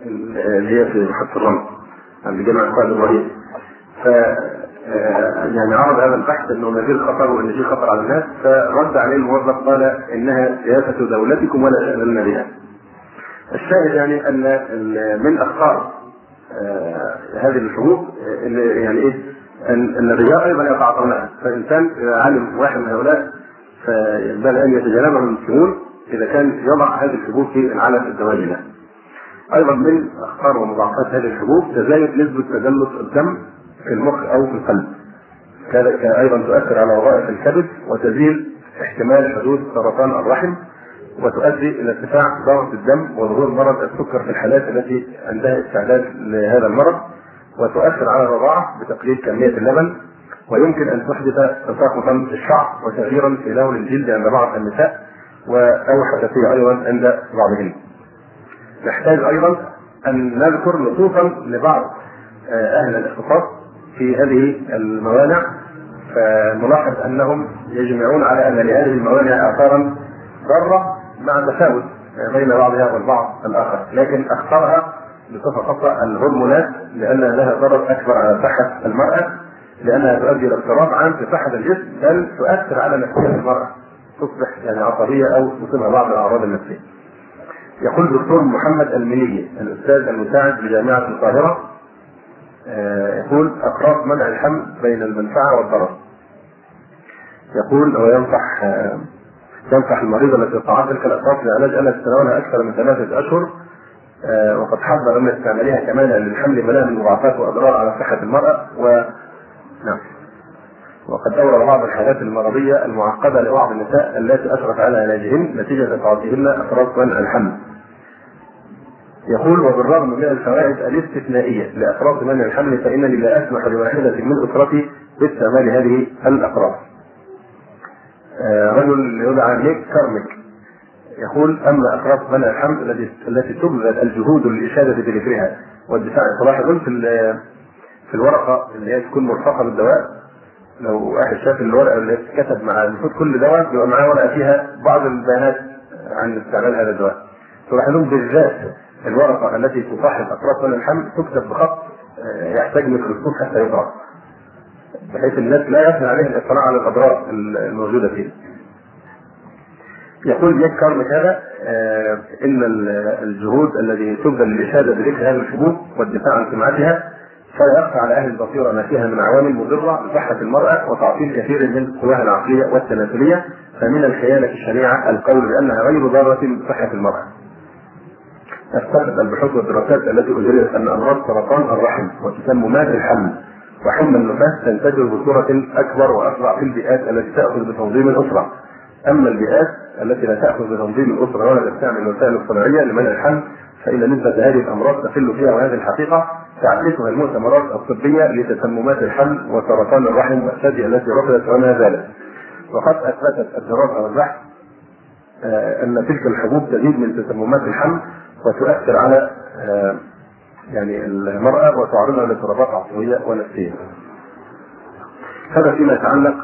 اللي هي في محطة الرمل عند جامعة القائد إبراهيم. ف يعني عرض هذا البحث انه ما فيه خطر وان فيه خطر على الناس، فرد عليه الموظف قال انها سياسة دولتكم ولا شأن لنا بها. الشاهد يعني ان من اخطار هذه الحبوب يعني ايه ان الرجال ايضا يتعاطونها، فالانسان اذا علم واحد من هؤلاء فينبغي ان يتجنبه المسلمون اذا كان يضع هذه الحبوب في العلف الزواجي له. ايضا من اخطار ومضاعفات هذه الحبوب تزايد نسبة تجلط الدم في المخ او في القلب، ايضا تؤثر على وظائف الكبد وتزيد احتمال حدوث سرطان الرحم، وتؤدي الى ارتفاع ضغط الدم وظهور مرض السكر في الحالات التي عندها استعداد لهذا المرض، وتؤثر على الرضاعة بتقليل كمية اللبن، ويمكن ان تحدث تساقطا في الشعر وتغييرا في لون الجلد عند بعض النساء او حساسية ايضا عند بعضهن. نحتاج ايضا ان نذكر نصوصا لبعض اهل الاختصاص في هذه الموانع، فنلاحظ انهم يجمعون على ان لهذه الموانع اثارا ضاره مع تفاوت بين بعضها والبعض الاخر، لكن اخطرها بصفه خاصه الهرمونات لانها لها ضرر اكبر على صحه المراه، لانها تؤدي الى اضطراب عام في صحه الجسم، بل تؤثر على نفسيه المراه، تصبح يعني عصبيه او تصيبها بعض الاعراض النفسيه. يقول الدكتور محمد المنيجي الاستاذ المساعد بجامعه القاهره، يقول اقراص منع الحمل بين المنفعه والضرر. يقول ينصح المريضه التي استطاعت تلك الاقراص لعلاج انها تتناولها اكثر من 3 اشهر، وقد حذر من استعمالها كمان للحمل منها من مضاعفات واضرار على صحه المراه. وقد اورد بعض الحالات المرضيه المعقده لبعض النساء التي اشرف على علاجهن نتيجه تعاطيهن اقراص منع الحمل. يقول وبالرغم من الفوائد الاستثنائيه لاقراص منع الحمل فانني لا اسمح لواحده من اسرتي باستعمال هذه الاقراص. رجل يدعى نيك كارميك يقول اما اقراص منع الحمل التي تبذل الجهود للاشاده بذكرها والدفاع، تلاحظون في الورقه اللي هي تكون مرفقه بالدواء، لو واحد شاف الورقه اللي كتب مع المفروض كل دواء بيبقى معاه ورقه فيها بعض البيانات عن استعمال هذا الدواء، تلاحظون بالذات الورقه التي تصاحب اقراص منع الحمل تكتب بخط يحتاج ميكروسكوب حتى يقرا، بحيث الناس لا يسهل عليه الاطلاع على الاضرار الموجوده فيه. يقول جاك كارميك هذا ان الجهود التي تبذل للاشاده بذكر هذه الحبوب والدفاع عن سمعتها فلا يخفى على اهل البصيره ما فيها من عوامل مضره لصحه المراه وتعطيل كثير من قواها العقليه والتناسليه، فمن الخيانه الشنيعه القول بانها غير ضاره بصحه المراه. اثبتت البحوث والدراسات التي اجريت ان امراض سرطان الرحم وتسممات الحمل وحمى النفاس تنتشر بصوره اكبر واسرع في البيئات التي تاخذ بتنظيم الاسره. اما البيئات التي لا تاخذ بتنظيم الاسره ولا تستعمل الوسائل الصناعيه لمنع الحمل فان نسبه هذه الامراض تقل فيها، وهذه الحقيقه تعكسها المؤتمرات الطبيه لتسممات الحمل وسرطان الرحم والثدي التي رفضت وما زالت. وقد اثبتت الدراسه والبحث ان تلك الحبوب تزيد من تسممات الحمل وتؤثر على يعني المراه وتعرضها لاضطرابات عصبيه ونفسيه. هذا فيما يتعلق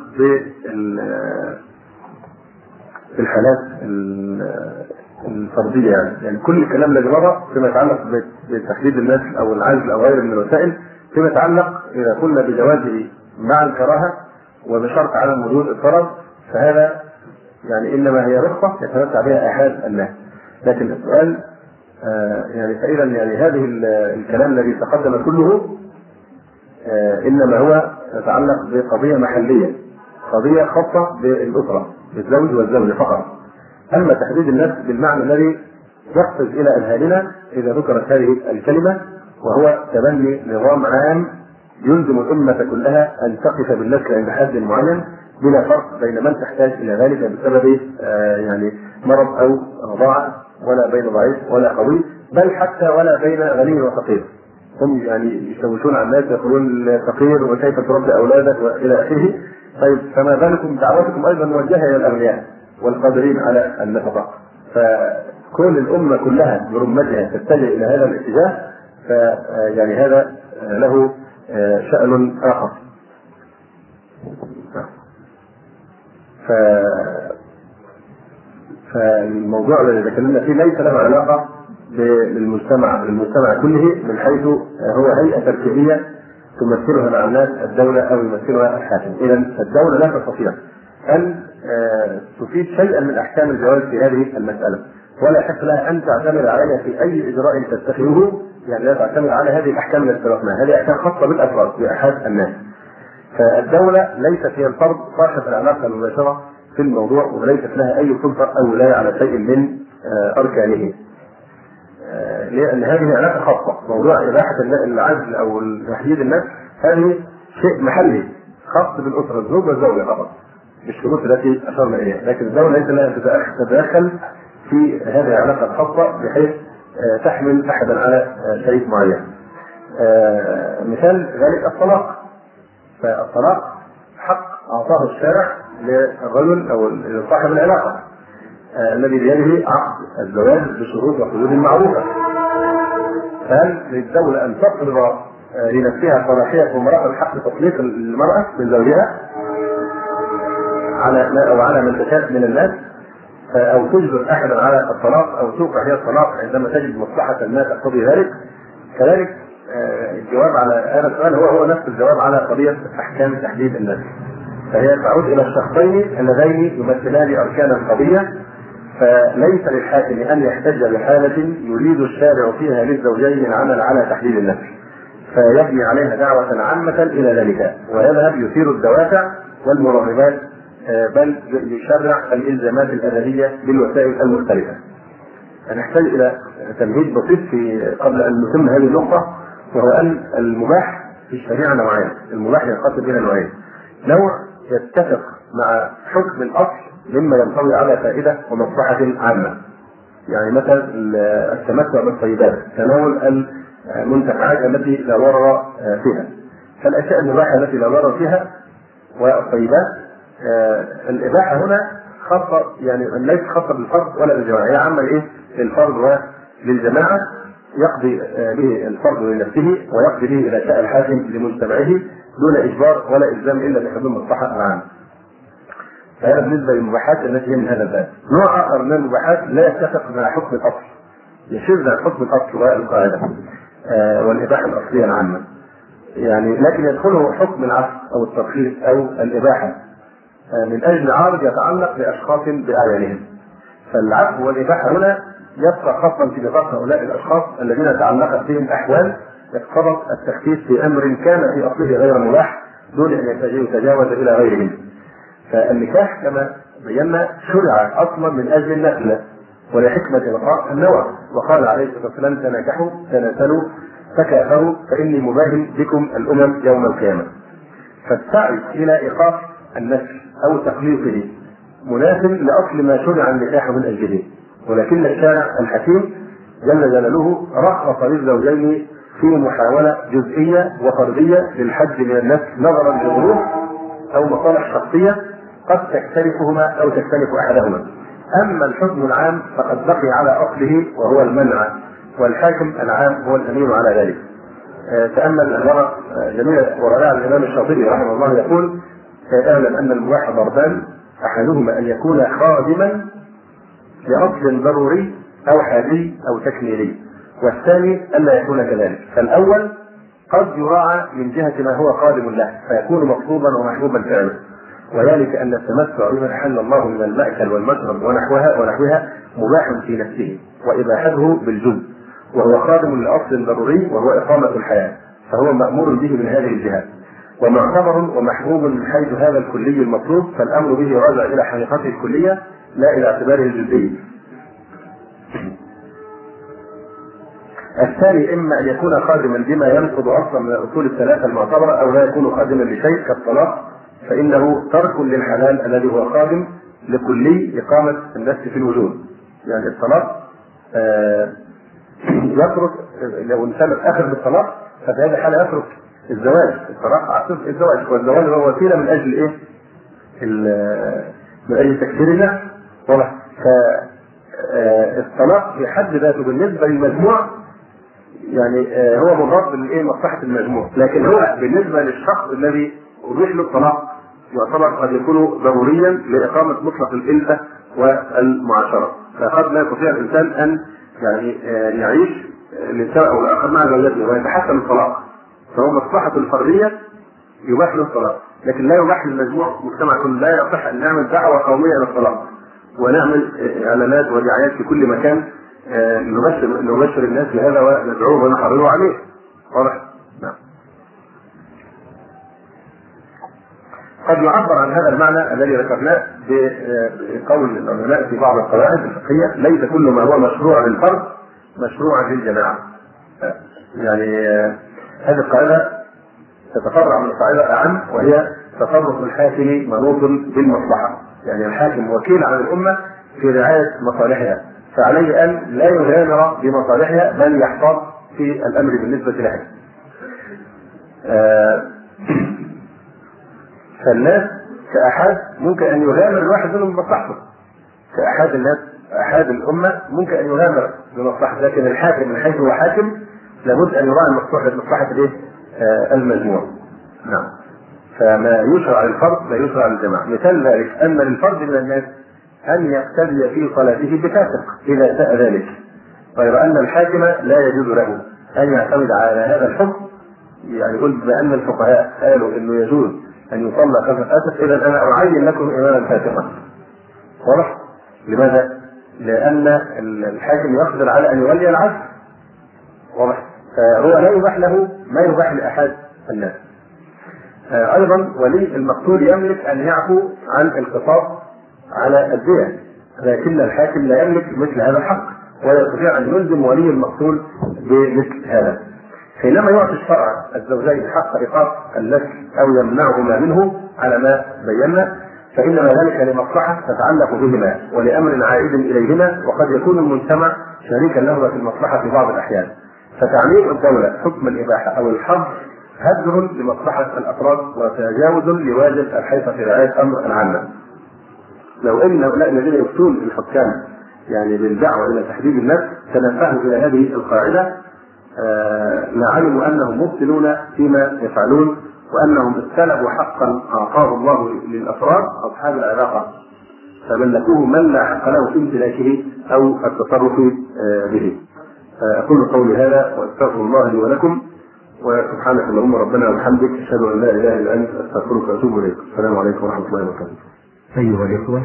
بالحالات الفرديه، يعني كل الكلام الذي مضى فيما يتعلق بتحديد الناس او العزل او غيره من الوسائل، فيما يتعلق اذا قلنا بجوازه مع الكراهه وبشرط عدم وجود اضطراب فهذا يعني انما هي رخصه يتمتع بها احد الناس. لكن السؤال يعني فاذا يعني هذه الكلام الذي تقدم كله انما هو يتعلق بقضيه محليه، قضيه خاصه بالاسره بالزوج والزوجه فقط. اما تحديد الناس بالمعنى الذي يقفز الى اذهاننا اذا ذكرت هذه الكلمه، وهو تبني نظام عام يلزم الامه كلها ان تقف بالنسل عند حد معين بلا فرق بين من تحتاج الى ذلك بسبب يعني مرض او رضاعه، ولا بين ضعيف ولا قوي، بل حتى ولا بين غني وفقير. هم يعني يشوشون على الناس يقولون الفقير وكيف تربي اولادك والى اخره. طيب فما بالكم دعوتكم ايضا موجهه الى الاغنياء والقادرين على النفقه، فكل الامه كلها برمتها تتجه الى هذا الاتجاه، فيعني هذا له شأن اخر. فالموضوع الذي تكلمنا فيه ليس له علاقه للمجتمع كله من حيث هو هيئة تركيبية تمثلها مع الناس الدولة أو يمثلها الحاكم. إذا الدولة لا تستطيع أن تفيد شيئا من أحكام الجواز في هذه المسألة، ولا يحق لها أن تعتمد عليها في أي إجراء تتخذه، يعني لا تعتمد على هذه الأحكام التي ذكرناها، هذه أحكام خاصة بالأفراد بأحد الناس. فالدولة ليست هي الفرد صاحب العلاقة المباشرة في الموضوع، وليست لها أي سلطة أو ولاية على شيء من أركانه، لأن هذه علاقة خاصة. موضوع إباحة العزل أو تحديد النفس هذه شيء محلي خاص بالأسرة، الزوج والزوجة فقط بالشروط التي أشرنا إليها، لكن الدولة ليس لها تتدخل في هذه العلاقة الخاصة بحيث تحمل أحدا على شيء معين. مثال ذلك الطلاق. فالطلاق حق أعطاه الشارع للرجل أو لصاحب العلاقة الذي بيده عقد الزواج بشروط وحدود معروفة. فهل للدولة أن تفرض لنفسها صلاحية ومراء الحق تطليق المرأة من زوجها على من تشاء من الناس، أو تجبر أحدا على الطلاق، أو توقع هي الطلاق عندما تجد مصلحة الناس تقتضي ذلك؟ كذلك الجواب على هذا السؤال هو نفس الجواب على قضية أحكام تحديد النفس، فهي تعود إلى الشخصين اللذين يمثلان أركان القضية. فليس للحاكم أن يحتج بحالة يريد الشارع فيها للزوجين العمل على تحديد النفس فيبني عليها دعوة عامة إلى ذلك، ويذهب يثير الدوافع والمرغبات، بل يشرع الإلزامات الأدبية بالوسائل المختلفة. نحتاج إلى تمهيد بسيط قبل أن نتم هذه النقطة، وهو أن المباح في الشريعة نوعين. المباح ينقسم إلى نوعين: نوع يتفق مع حكم الأصل مما ينطوي على فائدة ومصلحة عامة، يعني مثلا التمتع بالطيبات، تناول المنتفعات التي لا ضرر فيها. فالأشياء المباحة التي لا ضرر فيها والطيبات، الإباحة هنا خاصة، يعني ليست خاصة بالفرد ولا بالجماعة، هي عامة للفرد وللجماعة، يقضي به الفرد لنفسه ويقضي به إذا شاء الحاكم لمجتمعه دون إجبار ولا إلزام إلا بحدود المصلحة العامة. فهذا بالنسبة للمباحات التي هي من هذا الباب. نوع آخر من المباحات لا يتفق مع حكم الأصل، يشذ عن حكم الأصل والقاعدة والإباحة الأصلية العامة، يعني لكن يدخله حكم العفو أو الترخيص أو الإباحة من أجل عارض يتعلق بأشخاص بأعيانهم. فالعفو والإباحة هنا يبقى خاصا في نطاق هؤلاء الأشخاص الذين تعلقت بهم أحوال اقتضت التخفيف في أمر كان في أصله غير مباح دون أن يتجاوز إلى غيرهم. فالنكاح كما بينا شرع أصلا من أجل النسل ولحكمة بقاء النوع، وقال عليه الصلاة والسلام: تناكحوا تناسلوا تكاثروا فإني مباهم بكم الأمم يوم القيامة. فالسعي إلى إيقاف النسل أو تقليصه مناسب لأصل ما شرع النكاح من أجله، ولكن الشارع الحكيم جل جلاله رخص للزوجين في محاولة جزئية وفردية للحد من النسل نظرا لظروف أو مصالح شخصية قد تختلفهما أو تختلف أحدهما. أما الحكم العام فقد بقي على أصله وهو المنع، والحاكم العام هو الأمين على ذلك. تأمل عبارة جميلة ورائعة الإمام الشاطبي رحمه الله يقول: اعلم أن المباح ضربان، أحدهما أن يكون خادما لأصل ضروري أو حادي أو تكميلي، والثاني ألا يكون كذلك. فالأول قد يراعى من جهة ما هو خادم له فيكون مطلوبا ومحبوبا فعله، وذلك أن التمتع بما أحل الله من المأكل والمشرب ونحوها مباح في نفسه وإباحته بالجزء، وهو خادم لأصل ضروري وهو إقامة الحياة، فهو مأمور به من هذه الجهات، ومعتبر ومحبوب من حيث هذا الكلي المطلوب، فالأمر به راجع إلى حقيقته الكلية لا إلى اعتباره الجزئي. الثاني إما أن يكون خادما بما ينقض أصلا من الأصول الثلاثة المعتبرة، أو لا يكون خادما لشيء كالطلاق، فإنه ترك للحلال الذي هو خادم لكلي إقامة النفس في الوجود. يعني الطلاق يترك، لو انسان أخذ بالطلاق ففي هذه الحالة يترك الزواج. الطلاق عقد الزواج، والزواج هو وسيلة من أجل إيه؟ من أجل تكسير النفس. فالطلاق في حد ذاته بالنسبة للمجموع يعني هو مضاد لمصلحة المجموع، لكن هو بالنسبة للشخص الذي أبيح له الطلاق يعتبر قد يكون ضروريا لإقامة مطلق الإلفة والمعاشرة، فقد لا يستطيع الإنسان أن يعني يعيش الانسان او الاخر مع زوجته ويتحسن الطلاق، فهو مصلحه الفرديه يباح له الطلاق، لكن لا يباح للمجموع المجتمع كله. لا يصح ان نعمل دعوه قوميه للطلاق ونعمل اعلانات ودعايات في كل مكان نبشر الناس بهذا وندعوه ونحرضه عليه. واضح؟ نعم. قد يعبر عن هذا المعنى الذي ذكرناه بقول العلماء في بعض القواعد الفقهيه: ليس كل ما هو مشروع للفرد مشروعا للجماعه. يعني هذه القاعده تتفرع من قاعده اعم، وهي تصرف الحاكم منوط بالمصلحه. يعني الحاكم وكيل عن الامه في رعايه مصالحها، فعليه ان لا يغامر بمصالحها بل يحتاط في الامر بالنسبه لها. فالناس كأحد ممكن أن يغامر الواحد منهم بمصلحته، كأحد الناس أحد الأمة ممكن أن يغامر بمصلحته، لكن الحاكم من حيث هو حاكم لابد أن يراعي مصلحة المجموع. نعم. فما يشرع للفرد لا يشرع للجماعة. مثال ذلك أن للفرد من الناس أن يقتدي في صلاته بفاسق إذا شاء ذلك، غير أن الحاكم لا يجوز له أن يعتمد على هذا الحكم. يعني يقول بأن الفقهاء قالوا إنه يجوز أن يصلى خلف الفاسق، إذا أنا أعين لكم إماما فاسقا. واضح؟ لماذا؟ لأن الحاكم يقدر على أن يولي العدل. واضح؟ فهو لا يباح له ما يباح لأحد الناس. أيضا ولي المقتول يملك أن يعفو عن القصاص على الدية، لكن الحاكم لا يملك مثل هذا الحق، ولا يستطيع أن يلزم ولي المقتول بمثل هذا. حينما يعطي الشرع الزوجين حق إيقاف اللك أو يمنعهما منه على ما بينا، فإنما ذلك لمصلحة تتعلق بهما ولأمر عائد إليهما، وقد يكون المجتمع شريكا لهما في المصلحة في بعض الأحيان. فتعليق الدولة حكم الإباحة أو الحظر هدر لمصلحة الأفراد وتجاوز لواجب الحيطة في رعاية أمر العامة. لو أن هؤلاء الذين يفتون الحكام يعني بالدعوة إلى تحديد النفس تنبهوا إلى هذه القاعدة لعلموا أنهم مبطلون فيما يفعلون، وأنهم استلبوا حقا أعطاه الله للأفراد أصحاب العلاقة فملكوه من لا حق له في امتلاكه أو التصرف به. أقول قولي هذا وأستغفر الله لي ولكم، وسبحانك اللهم ربنا وبحمدك أشهد أن لا إله إلا أنت أستغفرك وأتوب إليك. السلام عليكم ورحمة الله وبركاته. أيها الإخوة،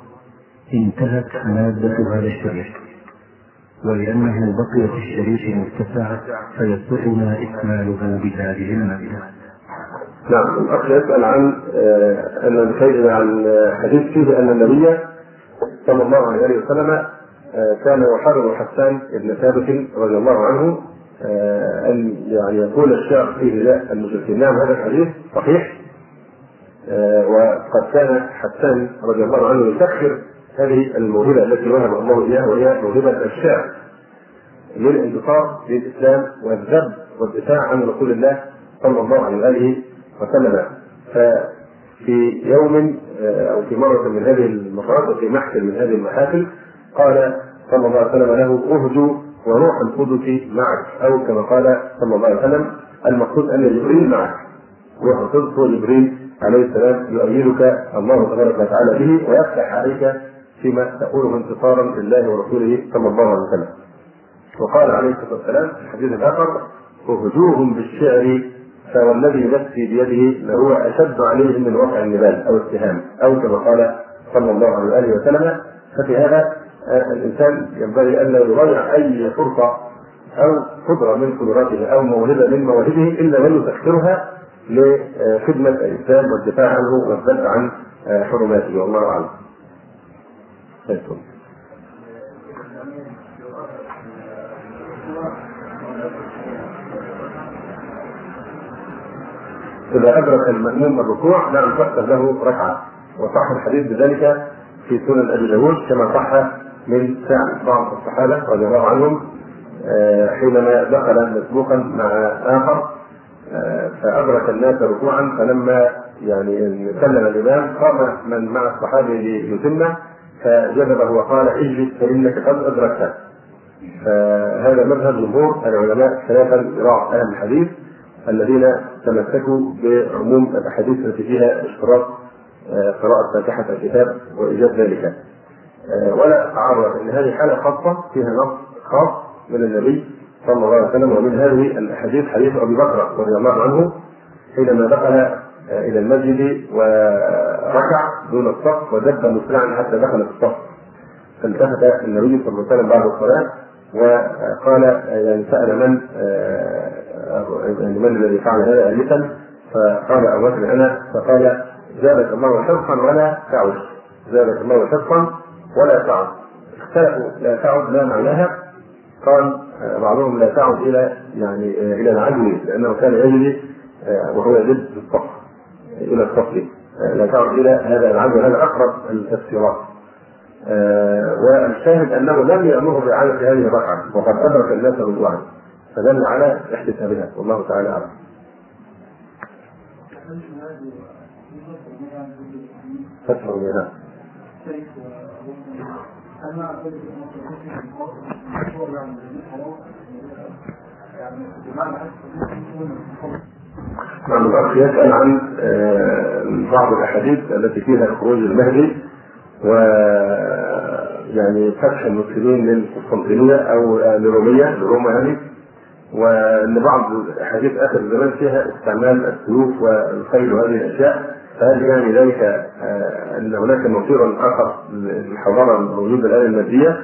انتهت مادة هذا الشريط، ولأنه بقي في الشريط متسع فيسرنا إكماله بهذه المادة. نعم. الأخ يسأل عن عن حديث فيه أن النبي صلى الله عليه وسلم كان يحرض حسان بن ثابت رضي الله عنه أن يعني يقول الشعر في نداء المشركين. نعم، هذا الحديث صحيح، وقد كان حسان رضي الله عنه يسخر هذه الموهبة التي وهب الله إياها، وهي موهبة الشعر للانتصار للإسلام والذب والدفاع عن رسول الله صلى الله عليه وآله وسلم. ففي يوم أو في مرة من هذه المرات وفي محفل من هذه المحافل قال صلى الله عليه وسلم له: اهجو وروح القدس معك، أو كما قال صلى الله عليه وسلم: المقصود أن جبريل معك. روح القدس هو جبريل عليه السلام يؤيدك الله تبارك وتعالى به ويفتح عليك فيما تقوله انتصارا لله ورسوله صلى الله عليه وسلم. وقال عليه الصلاة والسلام في الحديث الآخر: اهجوهم بالشعر فوالذي نفسي بيده لهو أشد عليهم من وقع النبال أو السهام، أو كما قال صلى الله عليه وسلم. ففي هذا الإنسان ينبغي أن لا يضيع أي فرصة أو قدرة من قدراته أو موهبة من مواهبه إلا من يسخرها لخدمة الإسلام والدفاع عنه والذب عن حرماته، والله أعلم. إذا أدرك المأموم الركوع لم تحسب له ركعة، وصح الحديث بذلك في سنن أبي داود كما صح من فعل بعض الصحابة رضي الله عنهم حينما دخل مسبوقا مع آخر فأدرك الناس ركوعا، فلما يعني سلم الإمام قام من مع الصحابة ليتمه فجذبه وقال: اجلس فإنك قد أدركت. فهذا مذهب جمهور العلماء الثلاثة قراءة أهل الحديث الذين تمسكوا بعموم الأحاديث التي فيها اشتراط قراءة فاتحة الكتاب وإيجاد ذلك. ولا أعرف أن هذه حالة خاصة فيها نص خاص من النبي صلى الله عليه وسلم. ومن هذه الأحاديث حديث أبي بكر رضي الله عنه حينما دخل إلى المسجد وركع دون الصف ودب مسرعا حتى دخل في الصف، فالتفت النبي صلى الله عليه وسلم بعد الصلاة وقال يعني سأل من الذي فعل هذا آلفا؟ فقال أبو بكر أنا، فقال زادك الله حرصا ولا تعد، زادك الله حرصا ولا تعد. اختلفوا لا تعد لا معناها، قال بعضهم لا تعد إلى العدل لأنه كان يجري وهو يجد الصف إلى الصف، لا تعد إلى هذا العدل، هذا أقرب التفسيرات. والشاهد أنه لم يأمره بإعادة هذه الركعة وقد أدرك الناس بالوعد، فدل على احتسابها والله تعالى أعلم. فتح منها نعم. الأخ يسأل عن بعض الأحاديث التي فيها خروج المهدي ويعني فتح المسلمين للقسطنطينية أو لروما يعني، وأن بعض الأحاديث آخر الزمان فيها استعمال السيوف والخيل وهذه الأشياء، فهل يعني ذلك أن هناك مصير آخر للحضارة الموجودة الآن المادية؟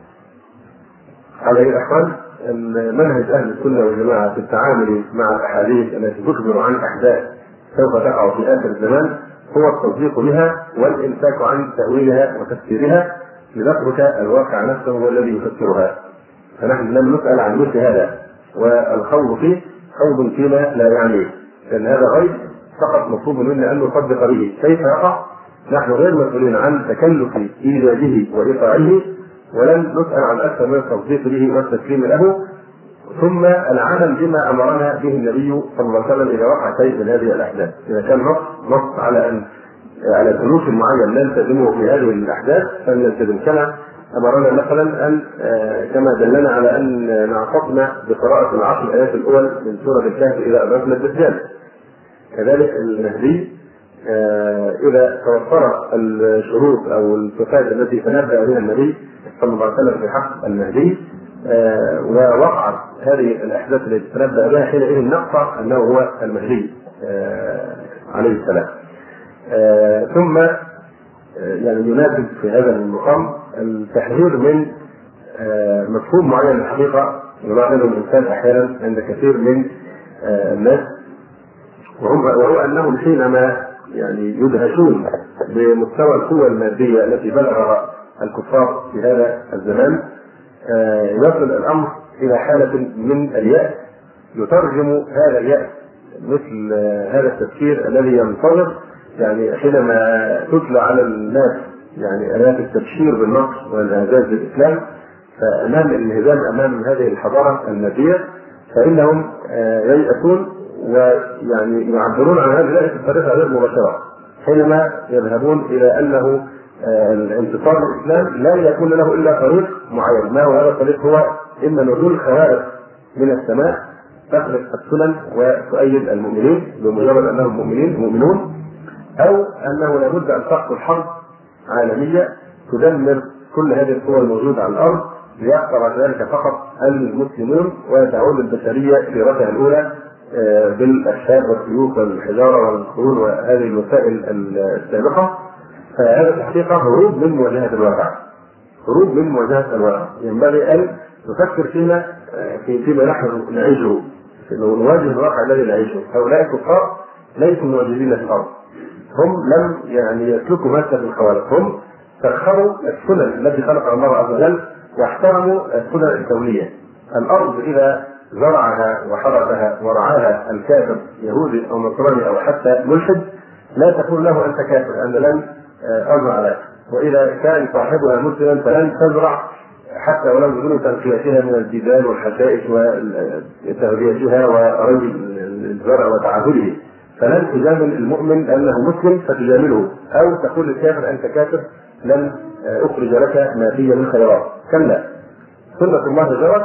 على أي الأحوال منهج أهل السنة والجماعة في التعامل مع الأحاديث التي تخبر عن أحداث سوف تقع في آخر الزمان هو التصديق بها والإمساك عن تأويلها وتفسيرها، لنترك الواقع نفسه هو الذي يفسرها. فنحن لم نسأل عن مثل هذا، والخوض فيه خوض فيما لا يعنيه، لأن هذا غيب فقط مطلوب منا أن نصدق به. كيف يقع؟ نحن غير مسؤولين عن تكلف إيجاده وإيقاعه، ولن نسأل عن أكثر من التصديق به والتسليم له، ثم العمل بما أمرنا به النبي صلى الله عليه وسلم إذا وقع شيء من هذه الأحداث. إذا كان نص على سلوك معين نلتزمه في هذه الأحداث فلنلتزم، كما أمرنا مثلا أن كما دلنا على أن نعتصم بقراءة العشر الآيات الأول من سورة الكهف إذا أدركنا الدجال. كذلك المهدي إذا توفرت الشروط أو الصفات التي تنبأ بها النبي صلى الله عليه وسلم في حق المهدي ووقعت هذه الأحداث التي تنبأ بها، حينئذ نقطع أنه هو المهدي عليه السلام. ثم يعني يناسب في هذا المقام التحذير من مفهوم معين من الحقيقة يلاحظه الإنسان أحيانا عند كثير من الناس، وهو أنهم حينما يعني يدهشون بمستوى القوة المادية التي بلغها الكفار في هذا الزمان يصل الأمر إلى حالة من اليأس، يترجم هذا اليأس مثل هذا التفكير الذي ينتظر يعني حينما تتلى على الناس يعني آيات التبشير بالنصر والإعزاز بالإسلام، فأمام الانهزام أمام هذه الحضارة المادية فإنهم ييأسون ويعني يعبرون عن هذه الآية بطريقة غير مباشرة، حينما يذهبون إلى أنه الانتصار الإسلام لا يكون له إلا طريق معين. ما هو هذا الطريق؟ هو إما نزول خوارق من السماء تخلق السنن وتؤيد المؤمنين بمجرد أنهم مؤمنون، أو أنه لابد أن تحصل حرب عالمية تدمر كل هذه القوى الموجودة على الأرض ليحصل ذلك فقط المسلمون وتعود البشرية سيرتها الأولى بالأشهاب والسيوف والحجارة والخيول وهذه الوسائل السابقة. فهذا الحقيقة هروب من مواجهة الواقع، هروب من مواجهة الواقع. ينبغي أن نفكر فيما نحن نعيشه، نواجه الواقع الذي نعيشه. هؤلاء الكفار ليسوا موجودين في الأرض، هم لم يعني يسلكوا مسلك الخوارق، هم سخروا السنن التي خلقها الله عز وجل واحترموا السنن الكونية. الأرض إذا زرعها وحرثها ورعاها الكافر يهودي أو نصراني أو حتى ملحد لا تقول له أنت كافر، أنا لن أزرع لك، وإذا كان صاحبها مسلما فلن تزرع حتى ولو بدون تنقيتها من الجبال والحشائش وتهديتها وري الزرع وتعامله. فلن تجامل المؤمن أنه مسلم فتجامله، أو تقول للكافر أنت كافر لن أخرج لك ما فيه من خيرات. كلا، سنة الله جرت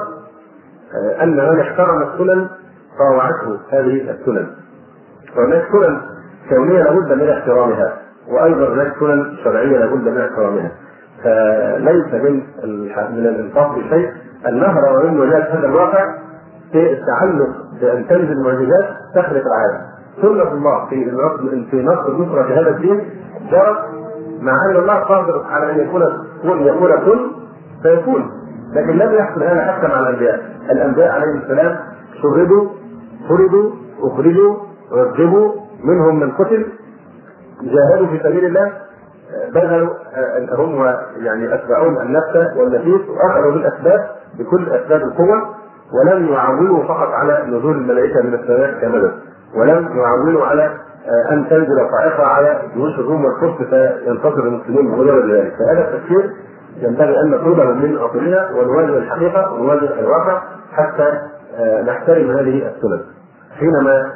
أن من احترم السنن طاوعته هذه السنن، وهناك سنن كونية لابد من احترامها، وأيضا هناك سنن شرعية لابد من احترامها. فليس من الإنصاف بشيء النهر ومن وجهة هذا الواقع في التعلق بأن تنزل المعجزات تخلق العالم. سنة الله في نصرة هذا الدين جرت مع أن الله قادر على أن يكون كن فيكون، لكن لم يحصل هذا حتى مع الأنبياء. الأنبياء عليهم السلام شردوا، فرضوا، أخرجوا، رجبوا، منهم من قتل، جاهدوا في سبيل الله، بذلوا هم يعني أتبعون النفس والنفيس وأخذوا بالأسباب بكل أسباب القوة، ولم يعولوا فقط على نزول الملائكة من السماء كمدد، ولم يعولوا على أن تنزل صاعقة على جيوش الروم والفرس فينتصر المسلمين بغير ذلك. فهذا التفكير ينبغي أن نطلبه من أصولنا ونواجه الحقيقة ونواجه الواقع حتى نحترم هذه السنن. حينما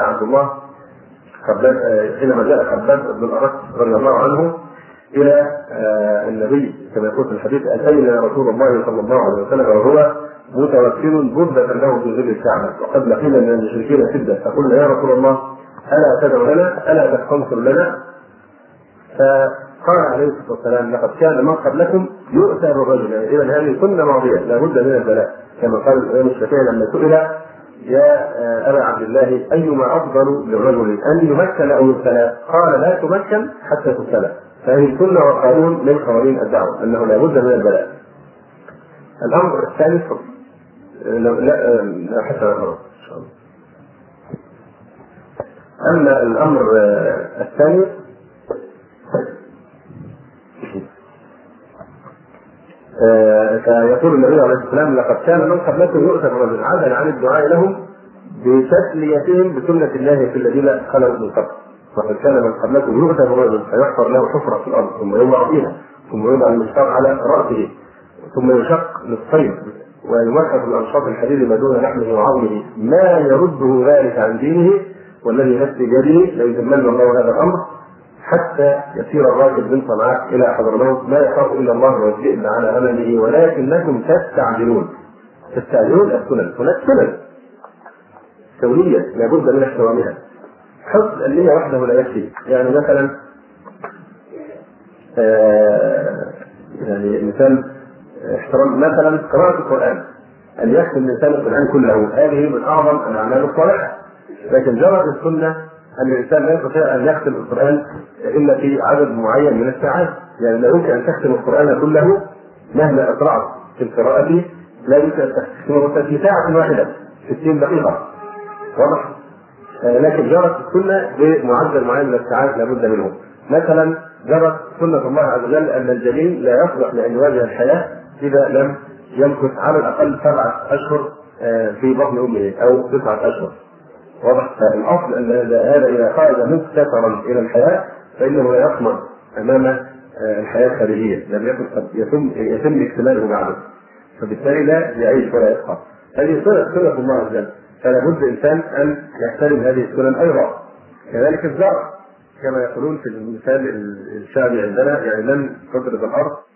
جاء خباب بن الأرت رضي الله عنه إلى النبي كما يقول في الحديث: أتينا رسول الله صلى الله عليه وسلم وهو متوكل بردة له في ظل الكعبة وقد لقينا من المشركين شدة، فقلنا: يا رسول الله ألا تدعو لنا؟ ألا تستنصر لنا؟ فقال عليه الصلاة والسلام: لقد كان من قبلكم يؤتى بالرجل. إذا هذه سنة ماضية لا بد من البلاء، كما قال الإمام الشافعي لما سئل: يا أبا عبد الله أيما أفضل للرجل أن يمكن أو يبتلى؟ قال: لا تمكن حتى تبتلى. فهذه سنة وقانون من قوانين الدعوة أنه لا بد من البلاء. الأمر الثاني لا حتى إن شاء الله. أما الأمر الثاني فيقول النبي عليه الصلاة والسلام: لقد كان من قبلكم يؤتى بالرجل عدل عن الدعاء لهم بتسليتهم بسنة الله في الذين خلوا من قبل. وقد كان من قبلكم يؤتى بالرجل فيحفر له حفرة في الأرض ثم يوضع فيها ثم يوضع المشتاق على رأسه ثم يشق نصفين ويمحط الأنشاط الحديد ما دون لحمه وعظمه ما يرده ذلك عن دينه، والذي نفسي بيده ليتمنى الله هذا الأمر حتى يسير الراكب من صنعاء إلى حضرموت لا يخاف إلا الله والذئب على أمله ولكنكم تستعجلون السنن. هناك سنن كونية لابد من احترامها. حفظ النية وحده لا يكفي. يعني مثلا يعني مثال احترام مثلا قراءة القرآن، أن يختم الإنسان القرآن كله، هذه من أعظم الأعمال الصالحة. لكن جرت السنة أن الإنسان لا يستطيع أن يختم القرآن إلا في عدد معين من الساعات. يعني لا يمكن أن تختم القرآن كله مهما أسرعت في القراءة، لا يمكن أن تختمه في ساعة واحدة 60 دقيقة. واضح؟ لكن جرت السنة بمعدل معين من الساعات لابد منه. مثلا جرت سنة الله عز وجل أن الجنين لا يصلح لأن يواجه الحياة إذا لم يمكث على الأقل 7 أشهر في بطن أمه أو 9 أشهر. واضح؟ الأصل أن هذا إذا خرج مبتكرا إلى الحياة فإنه لا يصمد أمام الحياة الخارجية، لم يكن يتم اكتماله بعده، فبالتالي لا يعيش ولا يبقى. هذه سنة الله عز وجل، فلا بد الإنسان أن يحترم هذه السنن أيضا. كذلك الزرع كما يقولون في المثال الشعبي عندنا: يعني لن تضرب الأرض